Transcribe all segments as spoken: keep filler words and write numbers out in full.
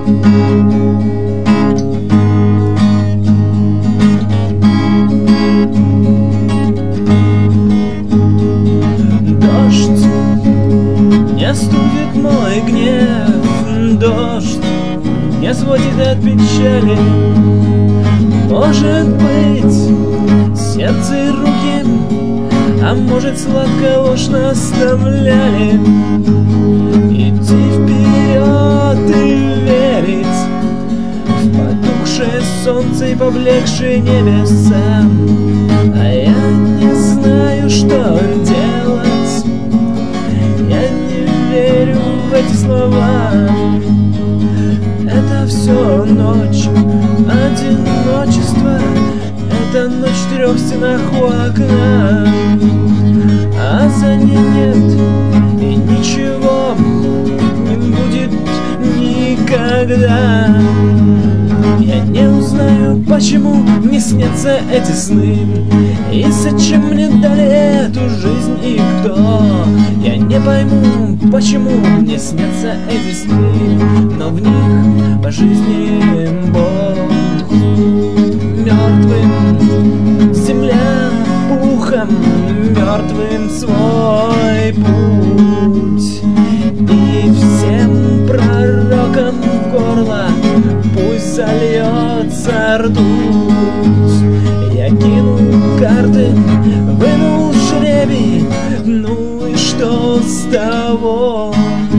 Дождь не остудит мой гнев, дождь не сводит от печали. Может быть, сердце и руки, а может, сладкая ложь наставляли идти вперед и верить в потухшее солнце и поблекшие небеса. А я не знаю, что делать, я не верю в эти слова. Это все ночь одиночества, это ночь в трех стенах у окна, а за ней нет и ничего не будет никогда. Я не узнаю, почему мне снятся эти сны, и зачем мне дали эту жизнь и кто. Я не пойму, почему мне снятся эти сны, но в них по жизни Бог мертвым, земля пухом, мертвым свой путь. И всем пророкам в горло пусть зальется ртуть. Я кинул карты, вынул жребий, ну и что с того?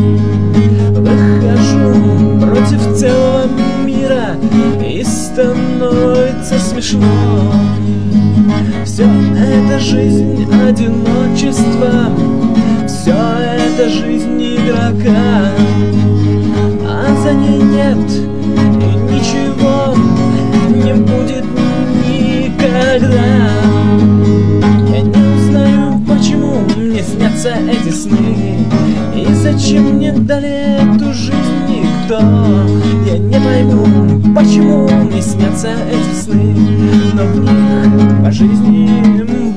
Выхожу против целого мира, и становится смешно. Все это жизнь одиночества, все это жизнь игрока, а за ней нет и ничего не будет никогда. Я не узнаю, почему мне снятся эти сны, и зачем мне дали эту жизнь никто. Я не пойму, почему мне снятся эти сны, но в них по жизни